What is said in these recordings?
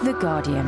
The Guardian.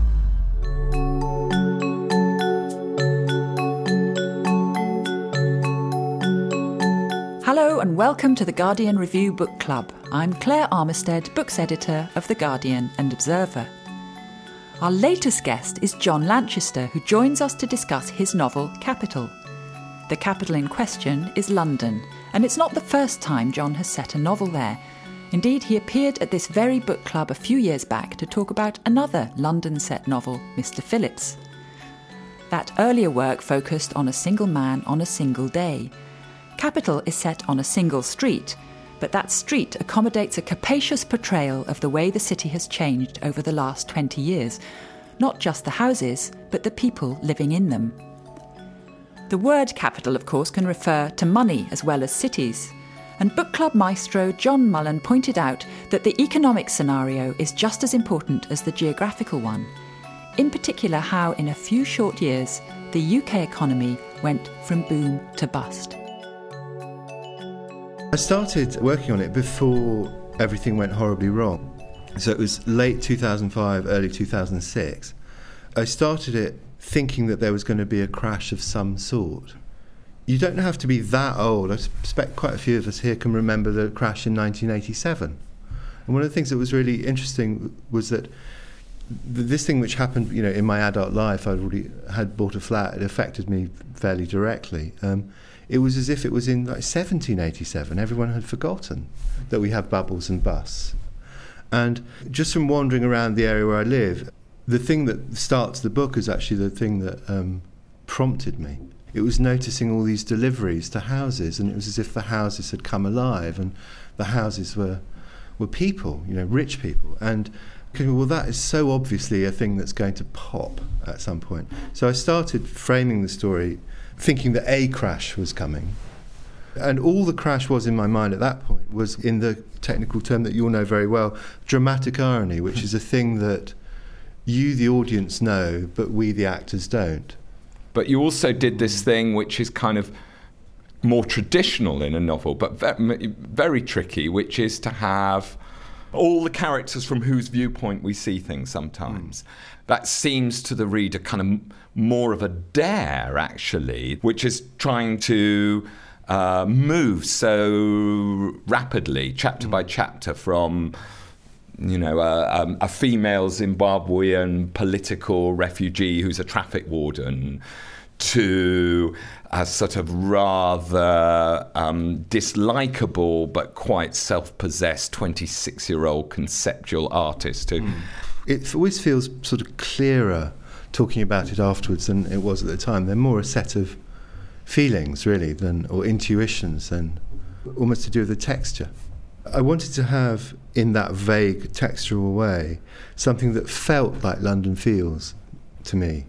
Hello and welcome to the Guardian Review Book Club. I'm Claire Armistead, books editor of The Guardian and Observer. Our latest guest is John Lanchester, who joins us to discuss his novel Capital. The capital in question is London, and it's not the first time John has set a novel there. Indeed, he appeared at this very book club a few years back to talk about another London-set novel, Mr. Phillips. That earlier work focused on a single man on a single day. Capital is set on a single street, but that street accommodates a capacious portrayal of the way the city has changed over the last 20 years. Not just the houses, but the people living in them. The word capital, of course, can refer to money as well as cities. And book club maestro John Mullen pointed out that the economic scenario is just as important as the geographical one. In particular, how in a few short years, the UK economy went from boom to bust. I started working on it before everything went horribly wrong. So it was late 2005, early 2006. I started it thinking that there was going to be a crash of some sort. You don't have to be that old. I suspect quite a few of us here can remember the crash in 1987. And one of the things that was really interesting was that this thing which happened, in my adult life, I already had bought a flat. It affected me fairly directly. It was as if it was in 1787. Everyone had forgotten that we have bubbles and busts. And just from wandering around the area where I live, the thing that starts the book is actually the thing that prompted me. It was noticing all these deliveries to houses, and it was as if the houses had come alive, and the houses were people, rich people. And well, that is so obviously a thing that's going to pop at some point. So I started framing the story thinking that a crash was coming. And all the crash was in my mind at that point was, in the technical term that you all know very well, dramatic irony, which is a thing that you, the audience, know, but we, the actors, don't. But you also did this thing which is kind of more traditional in a novel, but very tricky, which is to have all the characters from whose viewpoint we see things sometimes. That seems to the reader kind of more of a dare, actually, which is trying to move so rapidly, chapter by chapter, from a female Zimbabwean political refugee who's a traffic warden to a sort of rather dislikable but quite self-possessed 26-year-old conceptual artist who... It always feels sort of clearer talking about it afterwards than it was at the time. They're more a set of feelings, really, or intuitions, than almost to do with the texture. I wanted to have, in that vague textural way, something that felt like London feels to me.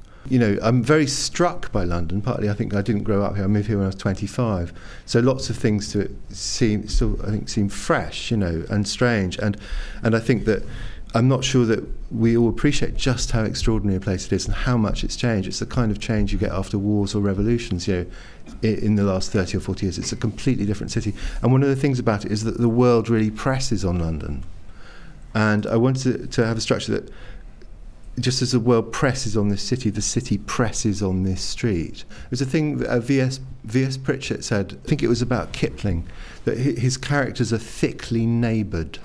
I'm very struck by London. Partly, I think I didn't grow up here. I moved here when I was 25. So lots of things to it seem fresh, and strange. And I think that I'm not sure that we all appreciate just how extraordinary a place it is and how much it's changed. It's the kind of change you get after wars or revolutions, in the last 30 or 40 years. It's a completely different city. And one of the things about it is that the world really presses on London. And I wanted to have a structure that, just as the world presses on this city, the city presses on this street. There's a thing that V.S. Pritchett said, I think it was about Kipling, that his characters are thickly neighboured.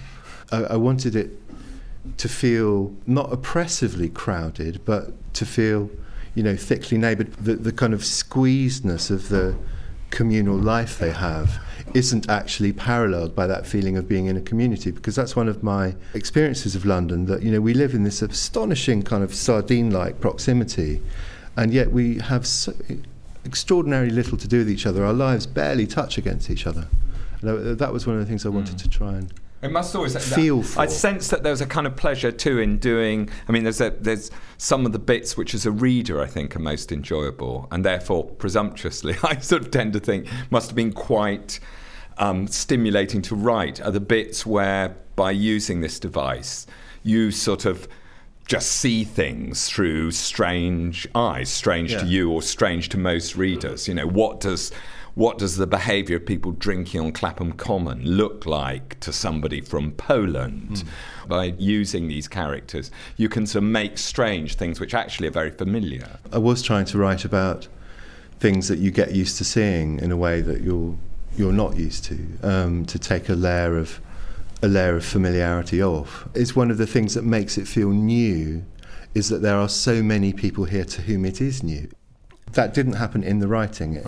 I wanted it to feel not oppressively crowded, but to feel, thickly neighboured. The kind of squeezedness of the communal life they have isn't actually paralleled by that feeling of being in a community, because that's one of my experiences of London, that, we live in this astonishing kind of sardine-like proximity, and yet we have so extraordinarily little to do with each other. Our lives barely touch against each other. And that was one of the things I wanted to try and It must always feel for. I sense that there's a kind of pleasure too in doing. I mean, there's some of the bits which, as a reader, I think are most enjoyable, and therefore, presumptuously, I sort of tend to think must have been quite stimulating to write. Are the bits where, by using this device, you sort of just see things through strange eyes, strange to you or strange to most readers. what does the behaviour of people drinking on Clapham Common look like to somebody from Poland? By using these characters, you can sort of make strange things which actually are very familiar. I was trying to write about things that you get used to seeing in a way that you're not used to take a layer of familiarity off. It's one of the things that makes it feel new, is that there are so many people here to whom it is new. That didn't happen in the writing.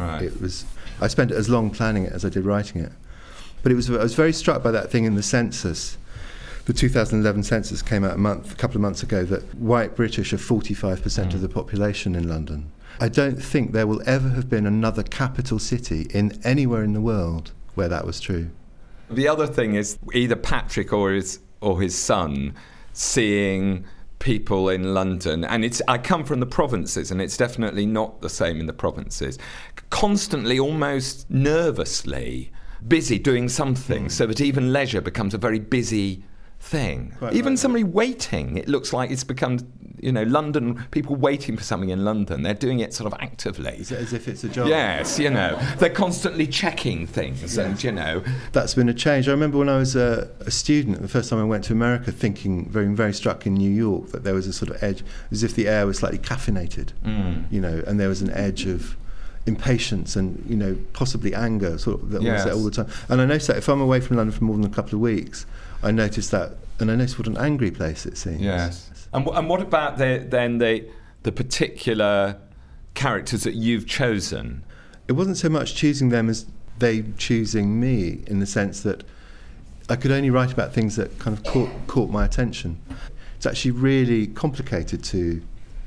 I spent as long planning it as I did writing it. But I was very struck by that thing in the census. The 2011 census came out a couple of months ago, that white British are 45% of the population in London. I don't think there will ever have been another capital city anywhere in the world where that was true. The other thing is either Patrick or his son seeing people in London, and I come from the provinces, and it's definitely not the same in the provinces, constantly, almost nervously busy doing something, so that even leisure becomes a very busy thing. Even somebody waiting, it looks like it's become, London, people waiting for something in London, they're doing it sort of actively. As if it's a job. Yes, they're constantly checking things, and That's been a change. I remember when I was a student, the first time I went to America, thinking, very, very struck in New York, that there was a sort of edge, as if the air was slightly caffeinated, and there was an edge of impatience and, possibly anger, sort of, that was there all the time. And I noticed that if I'm away from London for more than a couple of weeks, I noticed that, and I noticed what an angry place it seems. Yes. And what about the particular characters that you've chosen? It wasn't so much choosing them as they choosing me, in the sense that I could only write about things that kind of caught my attention. It's actually really complicated to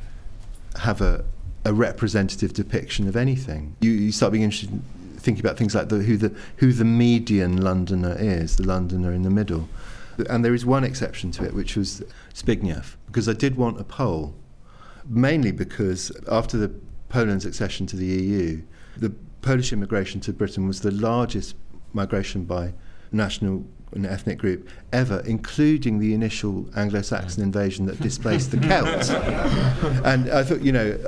have a representative depiction of anything. You start being interested in thinking about things like who the median Londoner is, the Londoner in the middle. And there is one exception to it, which was Zbigniew, because I did want a Pole, mainly because after Poland's accession to the EU, the Polish immigration to Britain was the largest migration by national and ethnic group ever, including the initial Anglo-Saxon invasion that displaced the Celts. And I thought,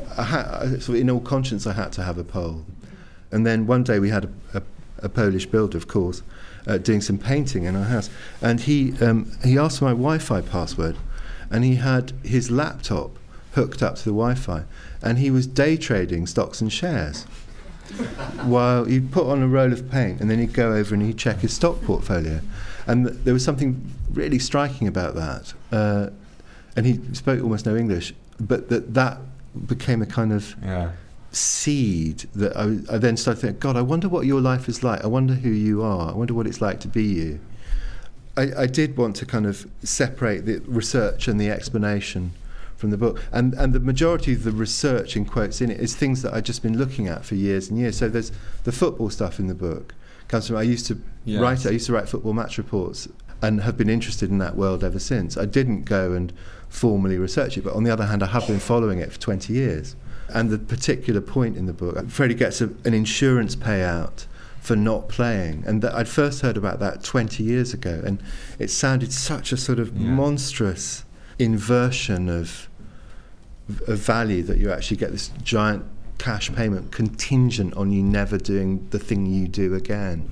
in all conscience, I had to have a Pole. And then one day we had a Polish builder, of course, doing some painting in our house, and he asked for my Wi-Fi password, and he had his laptop hooked up to the Wi-Fi, and he was day trading stocks and shares while he'd put on a roll of paint, and then he'd go over and he'd check his stock portfolio. And there was something really striking about that, and he spoke almost no English, but that became a kind of seed that I then started thinking, God, I wonder what your life is like. I wonder who you are. I wonder what it's like to be you. I did want to kind of separate the research and the explanation from the book. And the majority of the research, in quotes, in it is things that I'd just been looking at for years and years. So there's the football stuff in the book. Comes from, I used to write football match reports and have been interested in that world ever since. I didn't go and formally research it, but on the other hand, I have been following it for 20 years. And the particular point in the book, Freddie gets an insurance payout for not playing. And I'd first heard about that 20 years ago, and it sounded such a sort of monstrous inversion of value, that you actually get this giant cash payment contingent on you never doing the thing you do again.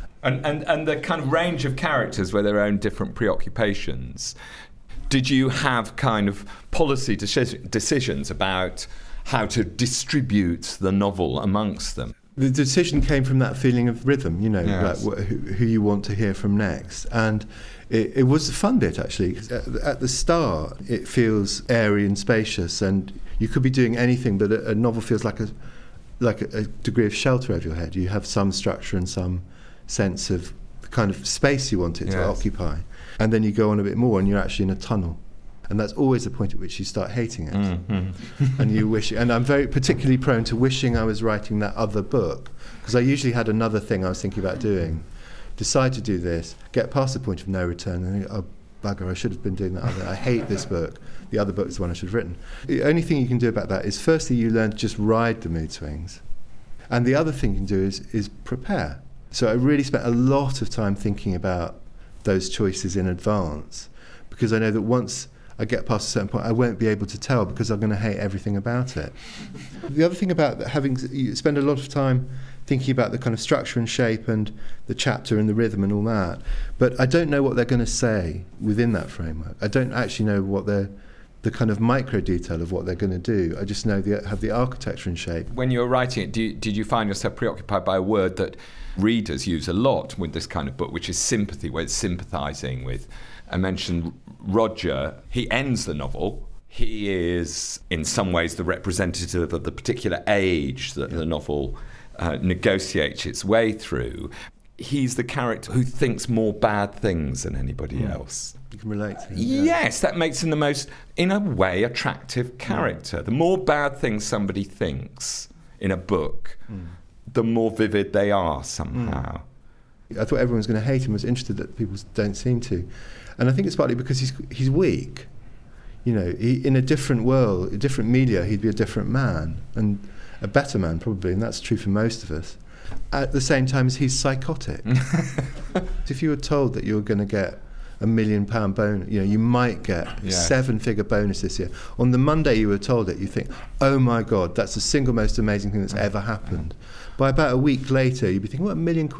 And the kind of range of characters with their own different preoccupations. Did you have kind of policy decisions about how to distribute the novel amongst them? The decision came from that feeling of rhythm, like who you want to hear from next. And it was a fun bit, actually. At the start, it feels airy and spacious, and you could be doing anything, but a novel feels like a degree of shelter over your head. You have some structure and some sense of the kind of space you want it to occupy. And then you go on a bit more, and you're actually in a tunnel. And that's always the point at which you start hating it. And you wish, and I'm very particularly prone to wishing I was writing that other book, because I usually had another thing I was thinking about doing, decide to do this, get past the point of no return, and think, oh bugger, I should have been doing that other. I hate this book. The other book is the one I should have written. The only thing you can do about that is, firstly, you learn to just ride the mood swings, and the other thing you can do is prepare. So I really spent a lot of time thinking about those choices in advance, because I know that once I get past a certain point, I won't be able to tell because I'm going to hate everything about it. The other thing about you spend a lot of time thinking about the kind of structure and shape and the chapter and the rhythm and all that, but I don't know what they're going to say within that framework. I don't actually know what the kind of micro detail of what they're going to do. I just know have the architecture and shape. When you were writing it, did you find yourself preoccupied by a word that readers use a lot with this kind of book, which is sympathy, where it's sympathising with? I mentioned Roger. He ends the novel. He is, in some ways, the representative of the particular age that the novel negotiates its way through. He's the character who thinks more bad things than anybody else. You can relate to him. Yes, that makes him the most, in a way, attractive character. The more bad things somebody thinks in a book, the more vivid they are somehow. I thought everyone was going to hate him. I was interested that people don't seem to. And I think it's partly because he's weak. You know, in a different world, a different media, he'd be a different man, and a better man probably, and that's true for most of us. At the same time as he's psychotic. If you were told that you were going to get £1 million bonus, you might get 7-figure bonus this year. On the Monday you were told it, you think, oh my God, that's the single most amazing thing that's ever happened. By about a week later, you'd be thinking, what, £1 million?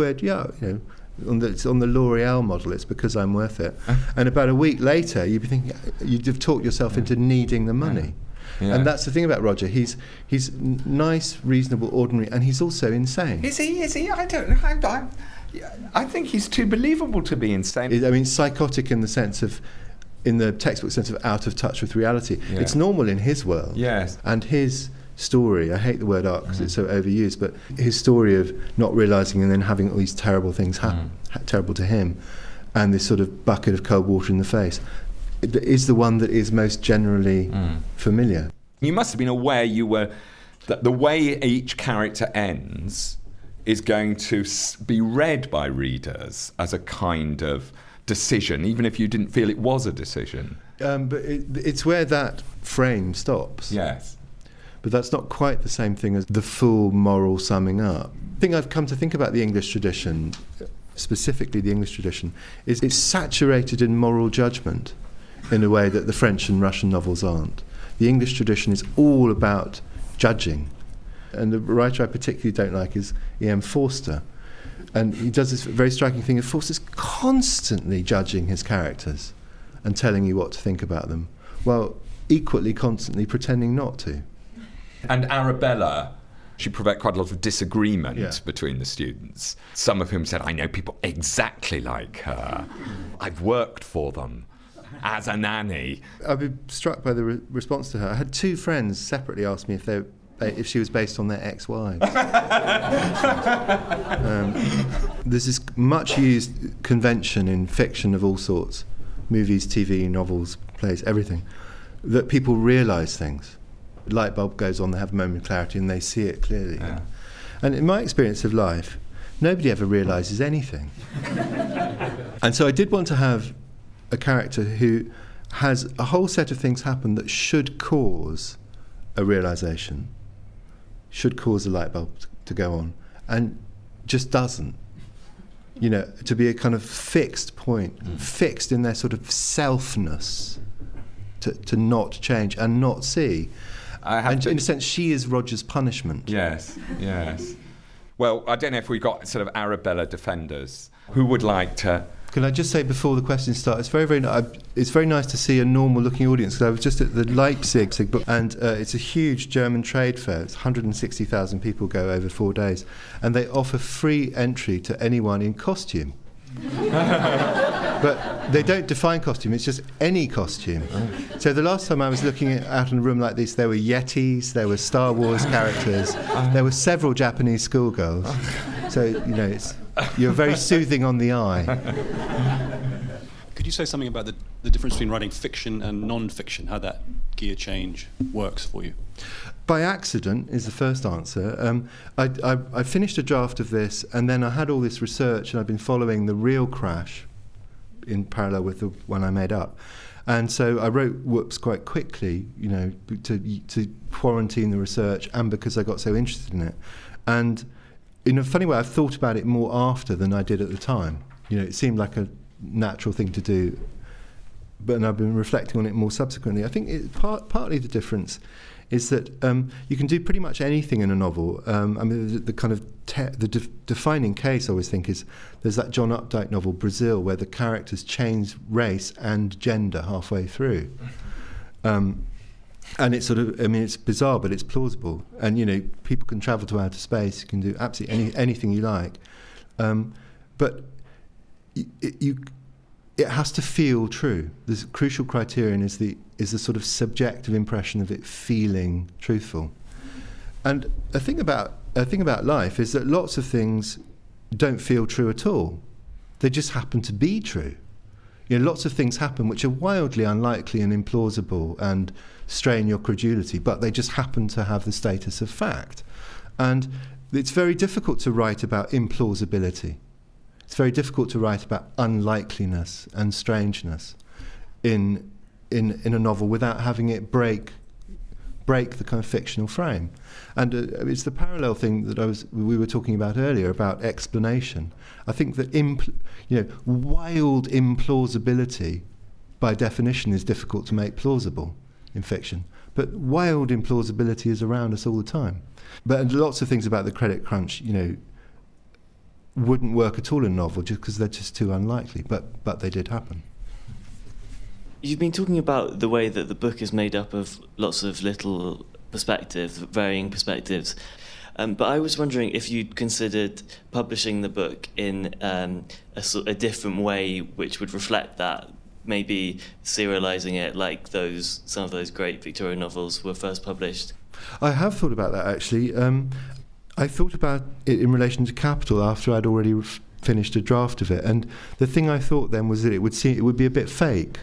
It's on the L'Oreal model, it's because I'm worth it. And about a week later, you'd be thinking, you'd have talked yourself into needing the money. Yeah. And that's the thing about Roger. He's nice, reasonable, ordinary, and he's also insane. Is he? I don't know. I think he's too believable to be insane. I mean, psychotic in the textbook sense of out of touch with reality. Yeah. It's normal in his world. Yes. And his story, I hate the word arc because it's so overused, but his story of not realising and then having all these terrible things happen, terrible to him, and this sort of bucket of cold water in the face, is the one that is most generally familiar. You must have been aware that the way each character ends is going to be read by readers as a kind of decision, even if you didn't feel it was a decision. But it's where that frame stops. Yes. But that's not quite the same thing as the full moral summing up. The thing I've come to think about the English tradition, specifically the English tradition, is it's saturated in moral judgment in a way that the French and Russian novels aren't. The English tradition is all about judging. And the writer I particularly don't like is E.M. Forster. And he does this very striking thing of Forster's constantly judging his characters and telling you what to think about them, while equally constantly pretending not to. And Arabella, she provoked quite a lot of disagreement between the students. Some of whom said, I know people exactly like her. I've worked for them as a nanny. I've been struck by the response to her. I had two friends separately ask me if she was based on their ex-wives. There's this much-used convention in fiction of all sorts, movies, TV, novels, plays, everything, that people realise things. The light bulb goes on, they have a moment of clarity and they see it clearly. Yeah. And in my experience of life, nobody ever realises anything. And so I did want to have a character who has a whole set of things happen that should cause a realisation, should cause a light bulb to go on, and just doesn't. To be a kind of fixed point, fixed in their sort of selfness, to not change and not see. In a sense, she is Roger's punishment. Yes. Well, I don't know if we've got sort of Arabella defenders who would like to... Can I just say before the questions start, it's very nice to see a normal-looking audience, because I was just at the Leipzig book, and it's a huge German trade fair. It's 160,000 people go over 4 days, and they offer free entry to anyone in costume. But they don't define costume, it's just any costume. So the last time I was looking out in a room like this, there were Yetis, there were Star Wars characters, there were several Japanese schoolgirls. So, you're very soothing on the eye. Could you say something about the difference between writing fiction and non-fiction, how that gear change works for you? By accident is the first answer. I finished a draft of this, and then I had all this research, and I've been following the real crash in parallel with the one I made up. And so I wrote Whoops quite quickly, to quarantine the research, and because I got so interested in it. And in a funny way, I've thought about it more after than I did at the time. It seemed like a natural thing to do. but I've been reflecting on it more subsequently. I think partly the difference is that you can do pretty much anything in a novel. I mean, the kind of defining case I always think is there's that John Updike novel, Brazil, where the characters change race and gender halfway through. And it's sort of, I mean, it's bizarre, but it's plausible. And, you know, people can travel to outer space, you can do absolutely anything you like. But it has to feel true. The crucial criterion is the sort of subjective impression of it feeling truthful. And a thing about life is that lots of things don't feel true at all. They just happen to be true. You know, lots of things happen which are wildly unlikely and implausible and strain your credulity, but they just happen to have the status of fact. And it's very difficult to write about implausibility. It's very difficult to write about unlikeliness and strangeness in a novel without having it break the kind of fictional frame. And it's the parallel thing that we were talking about earlier about explanation. I think that wild implausibility by definition is difficult to make plausible in fiction, but wild implausibility is around us all the time. But lots of things about the credit crunch, you know, wouldn't work at all in a novel just because they're just too unlikely, but they did happen. You've been talking about the way that the book is made up of lots of little perspectives, varying perspectives. But I was wondering if you'd considered publishing the book in a different way which would reflect that, maybe serialising it like some of those great Victorian novels were first published. I have thought about that, actually. I thought about it in relation to Capital after I'd already finished a draft of it. And the thing I thought then was that it would be a bit fake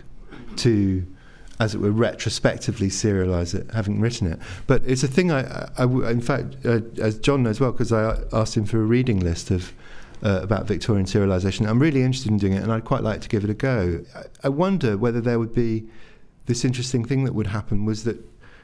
to, as it were, retrospectively serialise it, having written it. But it's a thing in fact, as John knows well, because I asked him for a reading list of about Victorian serialisation. I'm really interested in doing it, and I'd quite like to give it a go. I wonder whether there would be this interesting thing that would happen was that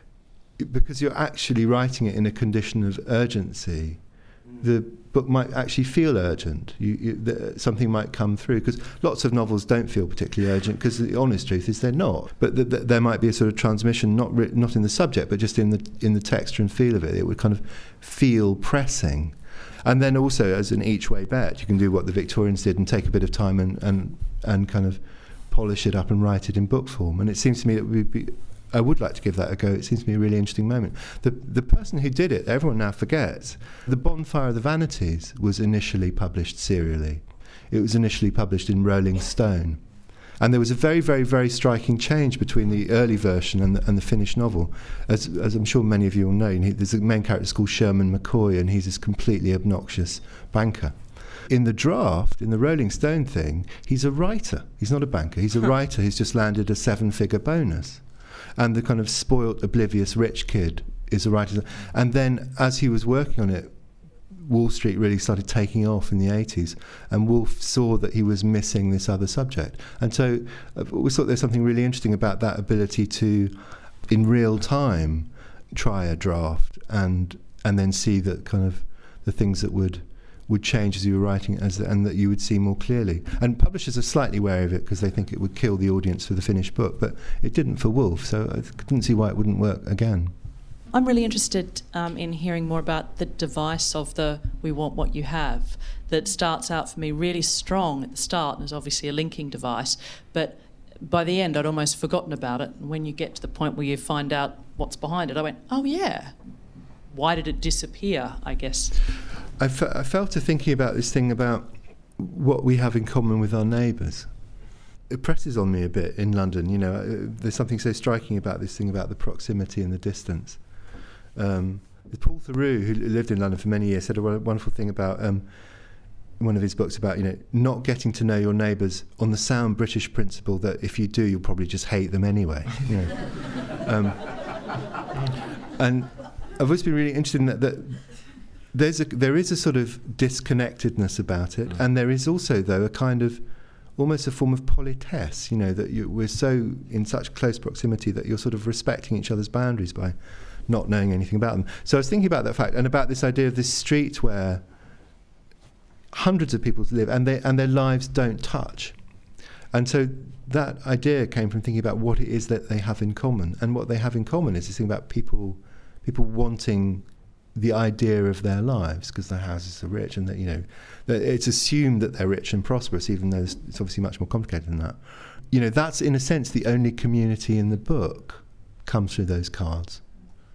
because you're actually writing it in a condition of urgency, the book might actually feel urgent. Something might come through, because lots of novels don't feel particularly urgent, because the honest truth is they're not. But there might be a sort of transmission, not in the subject, but just in the texture and feel of it. It would kind of feel pressing. And then also, as an each-way bet, you can do what the Victorians did and take a bit of time and kind of polish it up and write it in book form. And it seems to me that I would like to give that a go. It seems to me a really interesting moment. The person who did it, everyone now forgets. The Bonfire of the Vanities was initially published serially. It was initially published in Rolling Stone. And there was a very, very, very striking change between the early version and the finished novel. As I'm sure many of you will know, there's a main character called Sherman McCoy, and he's this completely obnoxious banker. In the draft, in the Rolling Stone thing, he's a writer. He's not a banker. He's a writer who's just landed a 7-figure bonus. And the kind of spoilt, oblivious rich kid is a writer. And then, as he was working on it, Wall Street really started taking off in the 80s, and Woolf saw that he was missing this other subject. And so we thought there's something really interesting about that ability to, in real time, try a draft and then see that kind of the things that would change as you were writing it, and that you would see more clearly. And publishers are slightly wary of it because they think it would kill the audience for the finished book, but it didn't for Woolf, so I didn't see why it wouldn't work again. I'm really interested in hearing more about the device of the "we want what you have" that starts out for me really strong at the start, and there's obviously a linking device, but by the end I'd almost forgotten about it. And when you get to the point where you find out what's behind it, I went, oh yeah, why did it disappear, I guess? I fell to thinking about this thing about what we have in common with our neighbours. It presses on me a bit in London, you know. There's something so striking about this thing about the proximity and the distance. Paul Theroux, who lived in London for many years, said a wonderful thing about one of his books about, you know, not getting to know your neighbours on the sound British principle that if you do, you'll probably just hate them anyway. You know. And I've always been really interested in that there is a sort of disconnectedness about it, and there is also, though, a kind of almost a form of politesse, you know, that we're so in such close proximity that you're sort of respecting each other's boundaries by not knowing anything about them. So I was thinking about that fact, and about this idea of this street where hundreds of people live and their lives don't touch. And so that idea came from thinking about what it is that they have in common. And what they have in common is this thing about people wanting the idea of their lives because their houses are rich, and that, you know, that it's assumed that they're rich and prosperous, even though it's obviously much more complicated than that. You know, that's in a sense the only community in the book comes through those cards.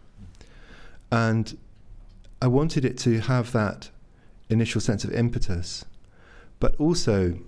And I wanted it to have that initial sense of impetus, but also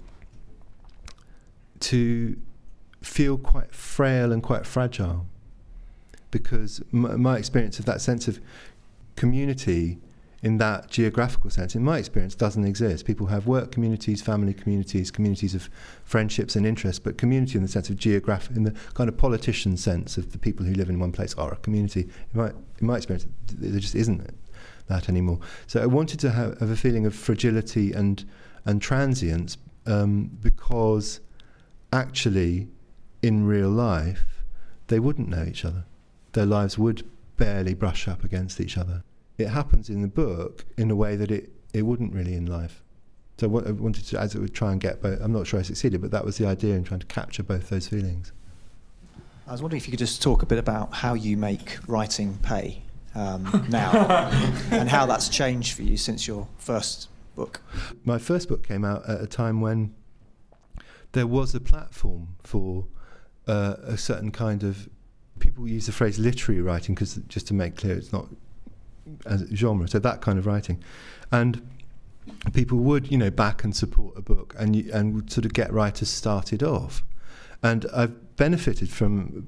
to feel quite frail and quite fragile, because my experience of that sense of community in that geographical sense, in my experience, doesn't exist. People have work communities, family communities, communities of friendships and interests, but community in the sense of geographic, in the kind of politician sense of the people who live in one place are a community. In my experience, there just isn't that anymore. So I wanted to have a feeling of fragility and transience, because actually, in real life, they wouldn't know each other. Their lives would barely brush up against each other. It happens in the book in a way that it wouldn't really in life. So I wanted to, as it would try and get both. I'm not sure I succeeded, but that was the idea in trying to capture both those feelings. I was wondering if you could just talk a bit about how you make writing pay now, and how that's changed for you since your first book. My first book came out at a time when there was a platform for a certain kind of, people use the phrase literary writing, because just to make clear, it's not as a genre, so that kind of writing. And people would, you know, back and support a book and would sort of get writers started off. And I've benefited from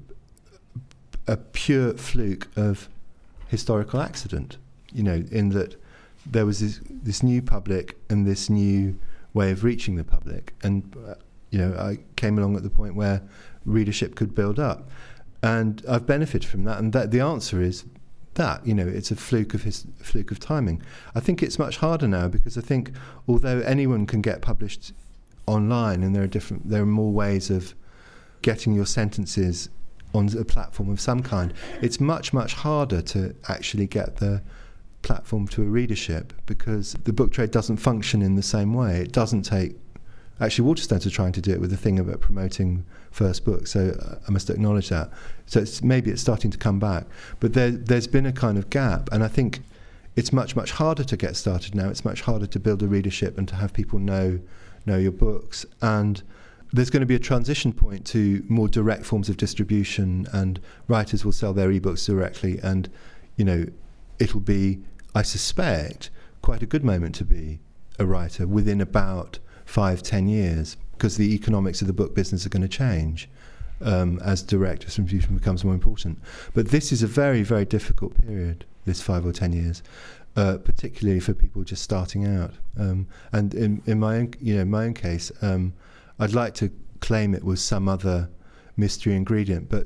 a pure fluke of historical accident, you know, in that there was this new public and this new way of reaching the public. And, you know, I came along at the point where readership could build up. And I've benefited from that. And that the answer is that, you know, it's a fluke of timing. I think it's much harder now, because I think although anyone can get published online, and there are more ways of getting your sentences on a platform of some kind, it's much, much harder to actually get the platform to a readership, because the book trade doesn't function in the same way. It doesn't take... Actually, Waterstones are trying to do it with the thing about promoting first books, so I must acknowledge that. So maybe it's starting to come back. But there's been a kind of gap, and I think it's much, much harder to get started now. It's much harder to build a readership and to have people know your books. And there's going to be a transition point to more direct forms of distribution, and writers will sell their ebooks directly, and, you know, it'll be, I suspect, quite a good moment to be a writer within about 5-10 years, because the economics of the book business are going to change as direct distribution becomes more important. But this is a very, very difficult period, this 5 or 10 years, particularly for people just starting out. And in my own case, I'd like to claim it was some other mystery ingredient, but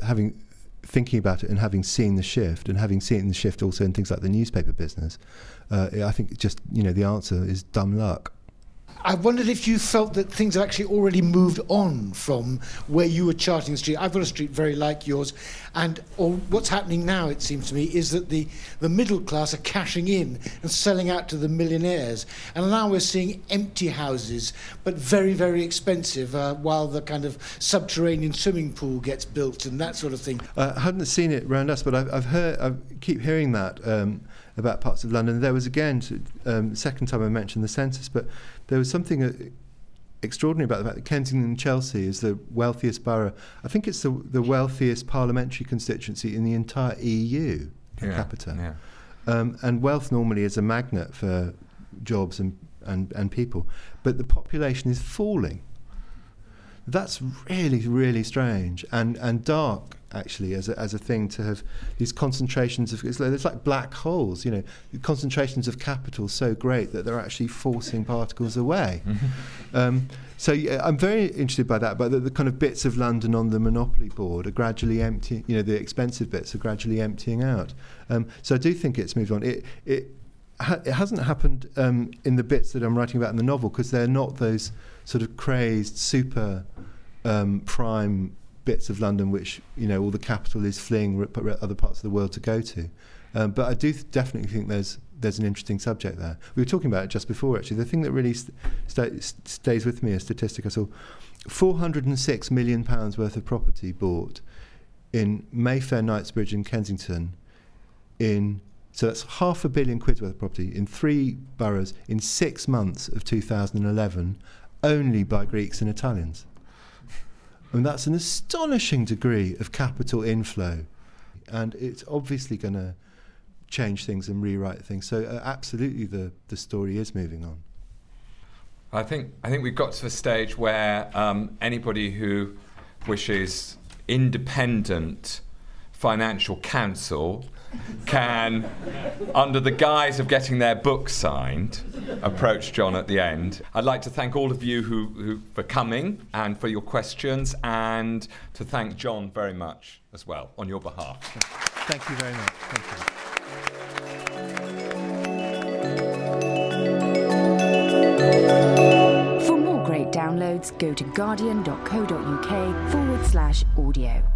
thinking about it and having seen the shift, and having seen the shift also in things like the newspaper business, I think just, you know, the answer is dumb luck. I wondered if you felt that things have actually already moved on from where you were charting the street. I've got a street very like yours, or what's happening now, it seems to me, is that the middle class are cashing in and selling out to the millionaires, and now we're seeing empty houses, but very, very expensive, while the kind of subterranean swimming pool gets built and that sort of thing. I hadn't seen it around us, but I keep hearing that about parts of London. There was, again, second time I mentioned the census, but there was something extraordinary about the fact that Kensington and Chelsea is the wealthiest borough. I think it's the wealthiest parliamentary constituency in the entire EU per capita. Yeah. And wealth normally is a magnet for jobs and people, but the population is falling. That's really, really strange and dark, actually, as a thing to have these concentrations of... It's like black holes, you know, concentrations of capital so great that they're actually forcing particles away. So I'm very interested by that, but the kind of bits of London on the Monopoly board are gradually emptying, you know, the expensive bits are gradually emptying out. So I do think it's moved on. It hasn't happened in the bits that I'm writing about in the novel, because they're not those sort of crazed, super prime bits of London which, you know, all the capital is fleeing other parts of the world to go to. But I do definitely think there's an interesting subject there. We were talking about it just before, actually. The thing that really stays with me, a statistic I saw, £406 million worth of property bought in Mayfair, Knightsbridge and Kensington so that's £500 million worth of property in 3 boroughs in 6 months of 2011 only by Greeks and Italians. And that's an astonishing degree of capital inflow, and it's obviously going to change things and rewrite things. So absolutely the story is moving on. I think we've got to the stage where anybody who wishes independent financial counsel can, under the guise of getting their book signed, approach John at the end. I'd like to thank all of you who for coming and for your questions, and to thank John very much as well on your behalf. Thank you very much. Thank you. For more great downloads, go to guardian.co.uk/audio.